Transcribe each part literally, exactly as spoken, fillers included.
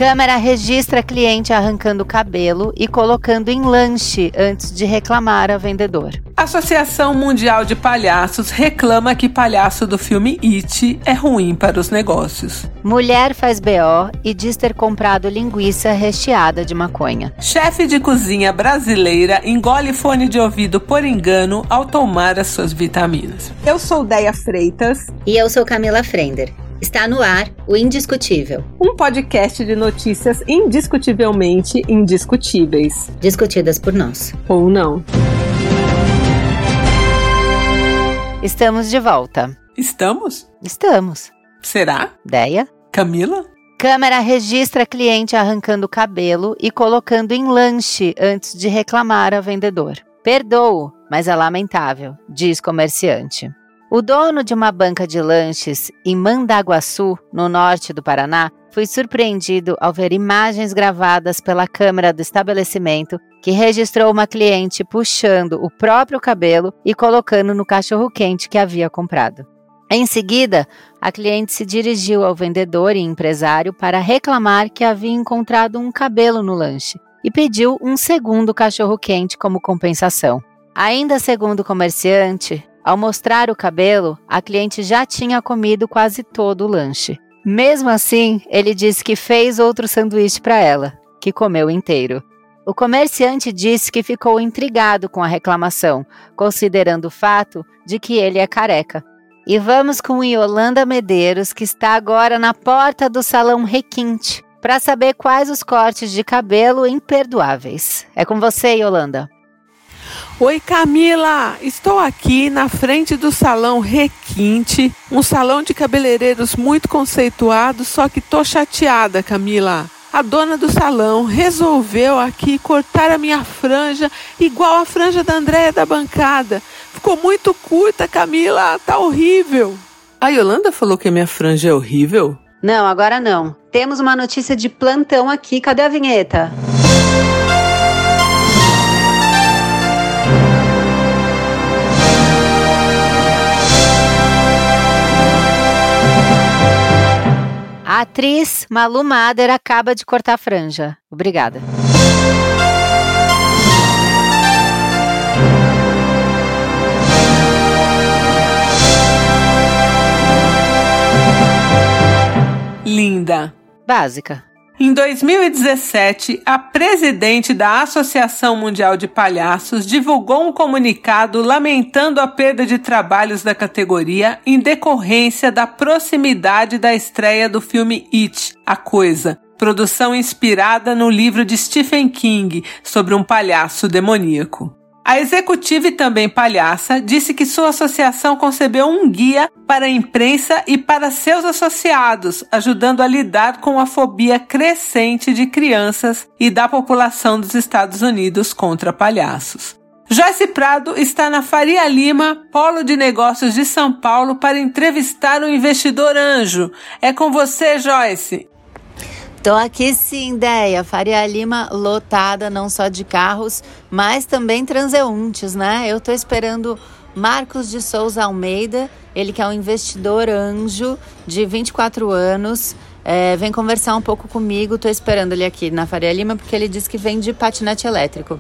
Câmera registra cliente arrancando cabelo e colocando em lanche antes de reclamar ao vendedor. Associação Mundial de Palhaços reclama que palhaço do filme It é ruim para os negócios. Mulher faz B O e diz ter comprado linguiça recheada de maconha. Chefe de cozinha brasileira engole fone de ouvido por engano ao tomar as suas vitaminas. Eu sou Déia Freitas. E eu sou Camila Frender. Está no ar o Indiscutível. Um podcast de notícias indiscutivelmente indiscutíveis. Discutidas por nós. Ou não. Estamos de volta. Estamos? Estamos. Será? Déia? Camila? Câmera registra cliente arrancando cabelo e colocando em lanche antes de reclamar ao vendedor. Perdoo, mas é lamentável, diz comerciante. O dono de uma banca de lanches em Mandaguaçu, no norte do Paraná, foi surpreendido ao ver imagens gravadas pela câmera do estabelecimento que registrou uma cliente puxando o próprio cabelo e colocando no cachorro-quente que havia comprado. Em seguida, a cliente se dirigiu ao vendedor e empresário para reclamar que havia encontrado um cabelo no lanche e pediu um segundo cachorro-quente como compensação. Ainda segundo o comerciante, ao mostrar o cabelo, a cliente já tinha comido quase todo o lanche. Mesmo assim, ele disse que fez outro sanduíche para ela, que comeu inteiro. O comerciante disse que ficou intrigado com a reclamação, considerando o fato de que ele é careca. E vamos com Yolanda Medeiros, que está agora na porta do Salão Requinte, para saber quais os cortes de cabelo imperdoáveis. É com você, Yolanda. Oi, Camila! Estou aqui na frente do Salão Requinte, um salão de cabeleireiros muito conceituado, só que tô chateada, Camila. A dona do salão resolveu aqui cortar a minha franja igual a franja da Andréia da bancada. Ficou muito curta, Camila, tá horrível. A Yolanda falou que a minha franja é horrível? Não, agora não. Temos uma notícia de plantão aqui, cadê a vinheta? A atriz Malu Mader acaba de cortar a franja. Obrigada. Linda. Básica. Em dois mil e dezessete, a presidente da Associação Mundial de Palhaços divulgou um comunicado lamentando a perda de trabalhos da categoria em decorrência da proximidade da estreia do filme It, A Coisa, produção inspirada no livro de Stephen King sobre um palhaço demoníaco. A executiva e também palhaça disse que sua associação concebeu um guia para a imprensa e para seus associados, ajudando a lidar com a fobia crescente de crianças e da população dos Estados Unidos contra palhaços. Joyce Prado está na Faria Lima, Polo de Negócios de São Paulo, para entrevistar o investidor anjo. É com você, Joyce. Tô aqui sim, Déia. Faria Lima lotada não só de carros, mas também transeuntes, né? Eu tô esperando Marcos de Souza Almeida, ele que é um investidor anjo de vinte e quatro anos, é, vem conversar um pouco comigo. Tô esperando ele aqui na Faria Lima porque ele disse que vem de patinete elétrico.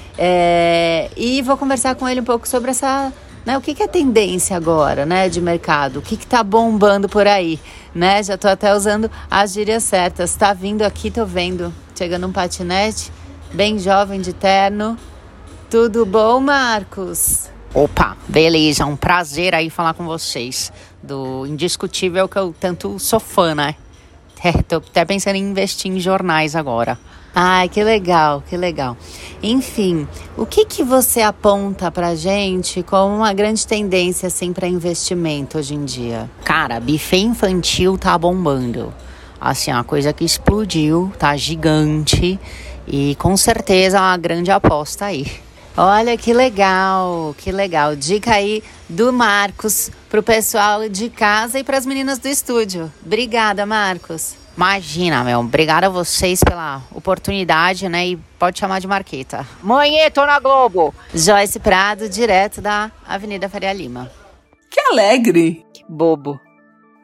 É, e vou conversar com ele um pouco sobre essa... Né, o que, que é tendência agora, né, de mercado? O que que tá bombando por aí, né? Já tô até usando as gírias certas. Tá vindo aqui, tô vendo. Chegando um patinete, bem jovem de terno. Tudo bom, Marcos? Opa, beleza. Um prazer aí falar com vocês. Do Indiscutível, que eu tanto sou fã, né? É, tô até pensando em investir em jornais agora. Ai, que legal, que legal. Enfim, o que que você aponta pra gente como uma grande tendência, assim, para investimento hoje em dia? Cara, buffet infantil tá bombando. Assim, uma coisa que explodiu, tá gigante. E com certeza é uma grande aposta aí. Olha, que legal, que legal. Dica aí do Marcos pro pessoal de casa e pras meninas do estúdio. Obrigada, Marcos. Imagina, meu. Obrigado a vocês pela oportunidade, né? E pode chamar de Marqueta. Mãe, tô na Globo. Joyce Prado, direto da Avenida Faria Lima. Que alegre. Que bobo.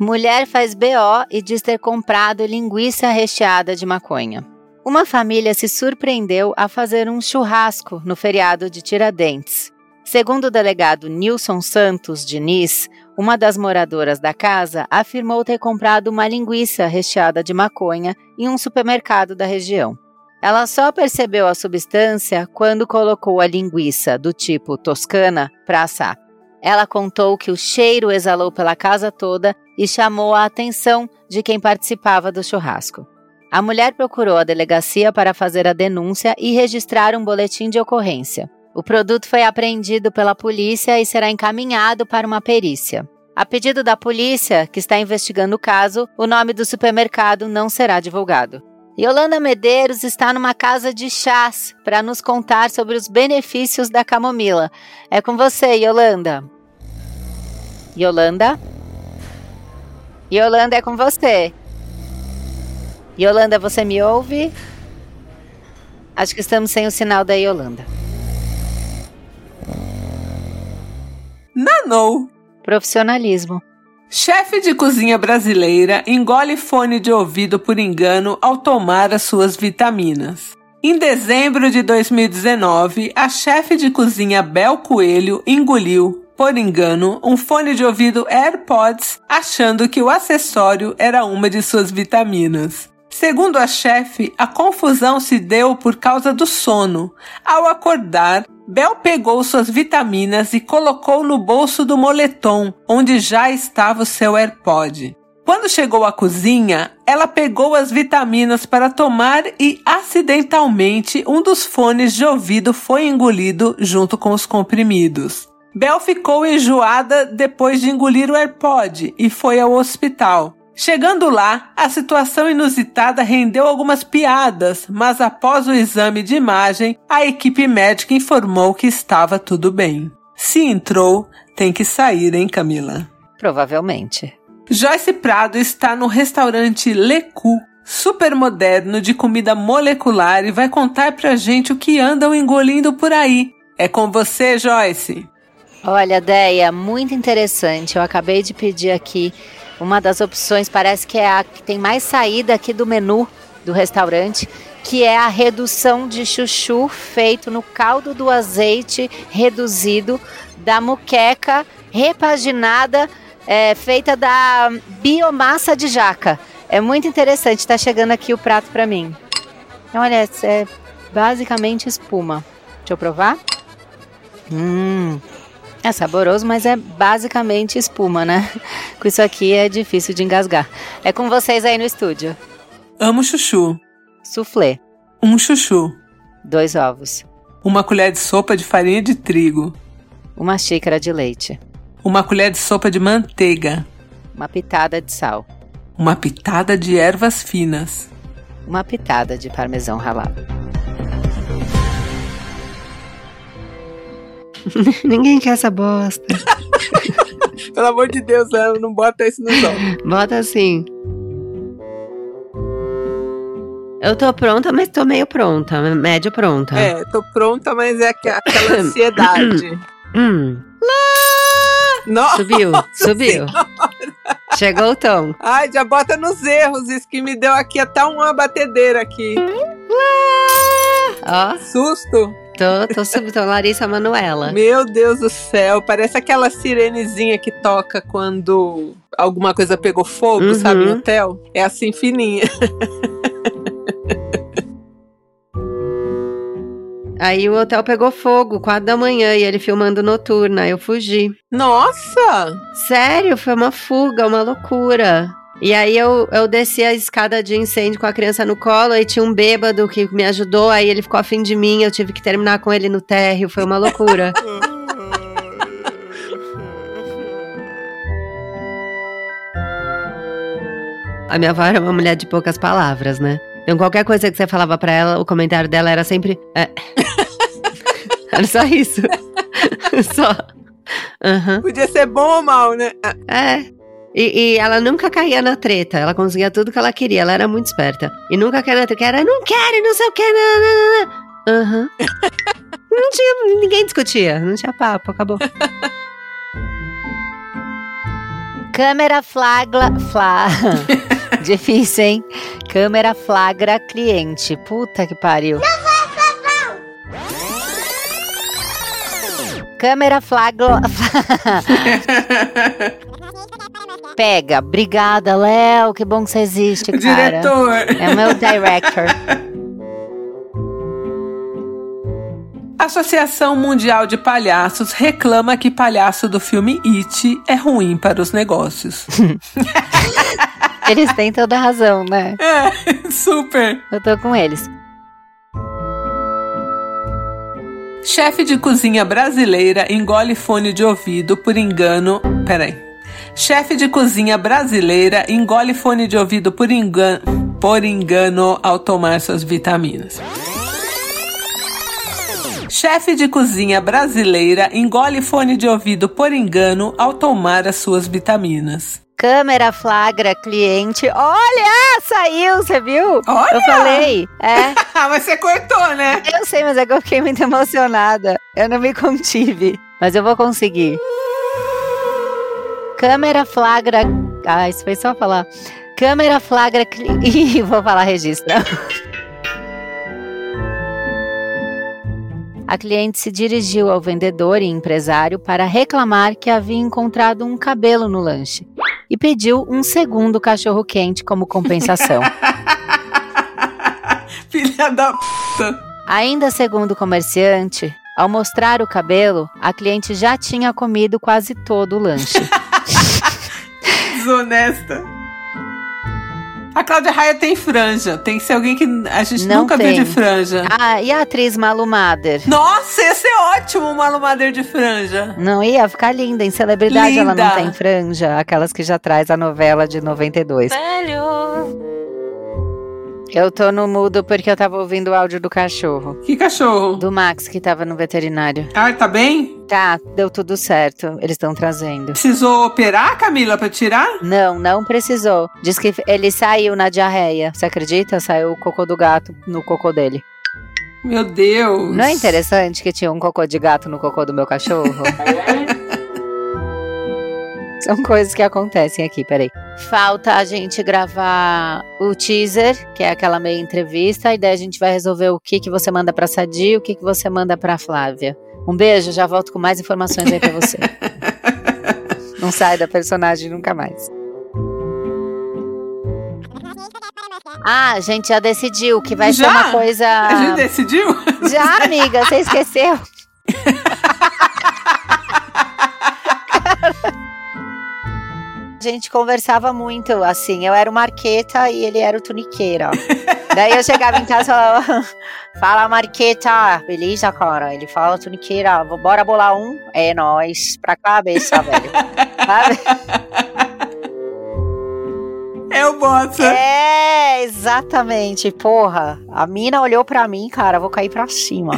Mulher faz B O e diz ter comprado linguiça recheada de maconha. Uma família se surpreendeu a fazer um churrasco no feriado de Tiradentes. Segundo o delegado Nilson Santos Diniz, uma das moradoras da casa afirmou ter comprado uma linguiça recheada de maconha em um supermercado da região. Ela só percebeu a substância quando colocou a linguiça do tipo toscana para assar. Ela contou que o cheiro exalou pela casa toda e chamou a atenção de quem participava do churrasco. A mulher procurou a delegacia para fazer a denúncia e registrar um boletim de ocorrência. O produto foi apreendido pela polícia e será encaminhado para uma perícia. A pedido da polícia, que está investigando o caso, o nome do supermercado não será divulgado. Yolanda Medeiros está numa casa de chás para nos contar sobre os benefícios da camomila. É com você, Yolanda. Yolanda? Yolanda, é com você. Yolanda, você me ouve? Acho que estamos sem o sinal da Yolanda. Nanou. Profissionalismo. Chefe de cozinha brasileira engole fone de ouvido por engano ao tomar as suas vitaminas. Em dezembro de dois mil e dezenove, a chefe de cozinha Bel Coelho engoliu, por engano, um fone de ouvido AirPods, achando que o acessório era uma de suas vitaminas. Segundo a chefe, a confusão se deu por causa do sono. Ao acordar, Bel pegou suas vitaminas e colocou no bolso do moletom, onde já estava o seu AirPod. Quando chegou à cozinha, ela pegou as vitaminas para tomar e, acidentalmente, um dos fones de ouvido foi engolido junto com os comprimidos. Bel ficou enjoada depois de engolir o AirPod e foi ao hospital. Chegando lá, a situação inusitada rendeu algumas piadas, mas após o exame de imagem, a equipe médica informou que estava tudo bem. Se entrou, tem que sair, hein, Camila? Provavelmente. Joyce Prado está no restaurante Lecu, super moderno de comida molecular, e vai contar pra gente o que andam engolindo por aí. É com você, Joyce. Olha, Deia, muito interessante. Eu acabei de pedir aqui uma das opções, parece que é a que tem mais saída aqui do menu do restaurante, que é a redução de chuchu feito no caldo do azeite reduzido da muqueca repaginada, é, feita da biomassa de jaca. É muito interessante, está chegando aqui o prato para mim. Olha, é basicamente espuma. Deixa eu provar. Hum... É saboroso, mas é basicamente espuma, né? Com isso aqui é difícil de engasgar. É com vocês aí no estúdio. Amo chuchu. Soufflé. Um chuchu. Dois ovos. Uma colher de sopa de farinha de trigo. Uma xícara de leite. Uma colher de sopa de manteiga. Uma pitada de sal. Uma pitada de ervas finas. Uma pitada de parmesão ralado. Ninguém quer essa bosta. Pelo amor de Deus, não bota isso no sol. Bota assim. Eu tô pronta, mas tô meio pronta. Médio pronta. É, tô pronta, mas é aquela ansiedade. hum. Nossa, subiu, subiu. Senhora. Chegou o tom. Ai, já bota nos erros. Isso que me deu aqui até uma batedeira aqui. Ó. Susto. Tô, tô subindo, tô Larissa Manoela. Meu Deus do céu, parece aquela sirenezinha que toca quando alguma coisa pegou fogo, uhum. Sabe, em hotel? É assim, fininha. Aí o hotel pegou fogo, quatro da manhã, e ele filmando noturna, eu fugi. Nossa! Sério, foi uma fuga, uma loucura. E aí eu, eu desci a escada de incêndio com a criança no colo, e tinha um bêbado que me ajudou, aí ele ficou afim de mim, eu tive que terminar com ele no térreo, foi uma loucura. A minha avó era uma mulher de poucas palavras, né? Então qualquer coisa que você falava pra ela, o comentário dela era sempre... É. Era só isso. Só. Uhum. Podia ser bom ou mal, né? É. E, e ela nunca caía na treta, ela conseguia tudo que ela queria, ela era muito esperta. E nunca caía na treta, era não quero, não sei o que, não, não, não. Uhum. Não tinha, ninguém discutia, não tinha papo, acabou. Câmera flagra... Fla... Difícil, hein? Câmera flagra cliente. Puta que pariu. Câmera flagra... Pega. Obrigada, Léo. Que bom que você existe, cara. Diretor. É o meu director. A Associação Mundial de Palhaços reclama que palhaço do filme It é ruim para os negócios. Eles têm toda a razão, né? É, super. Eu tô com eles. Chefe de cozinha brasileira engole fone de ouvido por engano... Peraí. Chefe de cozinha brasileira engole fone de ouvido por engano, por engano ao tomar suas vitaminas. Chefe de cozinha brasileira engole fone de ouvido por engano ao tomar as suas vitaminas. Câmera flagra cliente. Olha, saiu, você viu? Olha! Eu falei, é. Mas você cortou, né? Eu sei, mas é que eu fiquei muito emocionada. Eu não me contive, mas eu vou conseguir. Câmera flagra... Ah, isso foi só falar. Câmera flagra cliente... Ih, vou falar registra. A cliente se dirigiu ao vendedor e empresário para reclamar que havia encontrado um cabelo no lanche e pediu um segundo cachorro-quente como compensação. Filha da puta. Ainda segundo o comerciante, ao mostrar o cabelo, a cliente já tinha comido quase todo o lanche. Desonesta. A Cláudia Raia tem franja. Tem que ser alguém que a gente Não nunca tem. viu de franja. Ah, e a atriz Malu Mader? Nossa, ia ser ótimo uma Mader de franja. Não ia ficar linda. Em celebridade Linda. ela não tem franja. Aquelas que já traz a novela de noventa e dois. Velho. Eu tô no mudo porque eu tava ouvindo o áudio do cachorro. Que cachorro? Do Max, que tava no veterinário. Ah, tá bem? Tá, deu tudo certo. Eles estão trazendo. Precisou operar, Camila, pra tirar? Não, não precisou. Diz que ele saiu na diarreia. Você acredita? Saiu o cocô do gato no cocô dele. Meu Deus. Não é interessante que tinha um cocô de gato no cocô do meu cachorro? São coisas que acontecem aqui, peraí. Falta a gente gravar o teaser, que é aquela meia entrevista, e daí a gente vai resolver o que, que você manda pra Sadi e o que, que você manda pra Flávia. Um beijo, já volto com mais informações aí pra você. Não sai da personagem nunca mais. Ah, a gente já decidiu que vai Já? ser uma coisa... A gente decidiu? Já, amiga, você esqueceu? A gente conversava muito, assim, eu era o Marqueta e ele era o Tuniqueira. Daí eu chegava em casa e falava, fala Marqueta, beleza, cara? Ele fala Tuniqueira, bora bolar um? É nóis, pra cabeça, velho. Sabe? É o Bota. É, exatamente, porra. A mina olhou pra mim, cara, vou cair pra cima.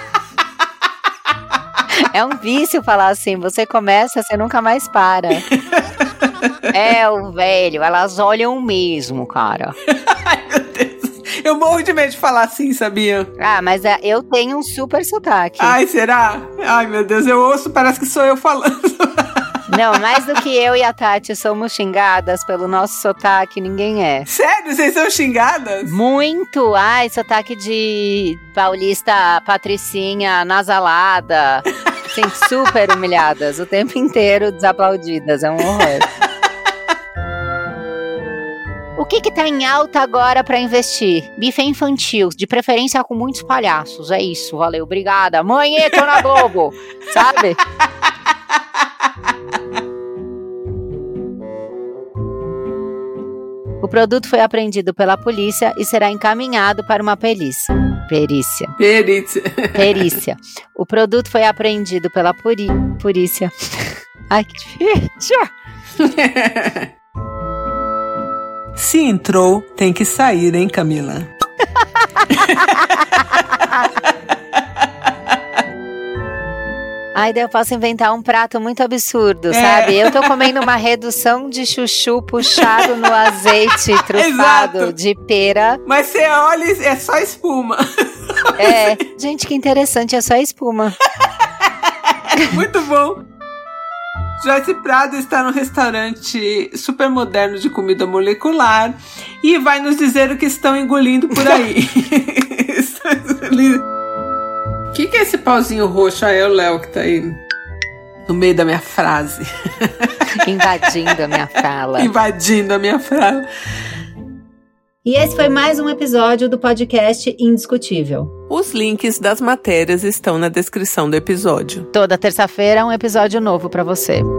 É um vício falar assim, você começa, você nunca mais para. É o velho, elas olham mesmo, cara. Ai, meu Deus. Eu morro de medo de falar assim, sabia? Ah, mas é, eu tenho um super sotaque. Ai, será? Ai, meu Deus, eu ouço, parece que sou eu falando. Não, mais do que eu e a Tati somos xingadas pelo nosso sotaque, ninguém é. Sério? Vocês são xingadas? Muito! Ai, sotaque de paulista patricinha, nasalada. Assim, super humilhadas, o tempo inteiro desaplaudidas, é um horror. O que que tá em alta agora pra investir? Bife infantil, de preferência com muitos palhaços, é isso, valeu, obrigada. Mãe, tô na Globo, sabe? O produto foi apreendido pela polícia e será encaminhado para uma perícia. Perícia. Perícia. Perícia. O produto foi apreendido pela puri... polícia. Ai, que difícil. Se entrou, tem que sair, hein, Camila? Ai, daí eu posso inventar um prato muito absurdo, É. sabe? Eu tô comendo uma redução de chuchu puxado no azeite trufado Exato. de pera. Mas você olha, é só espuma. É, gente, que interessante, é só espuma. Muito bom. Joyce Prado está num restaurante super moderno de comida molecular e vai nos dizer o que estão engolindo por aí. O que, que é esse pauzinho roxo? Ah, é o Léo que tá aí no meio da minha frase. Invadindo a minha fala. Invadindo a minha fala. E esse foi mais um episódio do podcast Indiscutível. Os links das matérias estão na descrição do episódio. Toda terça-feira um episódio novo para você.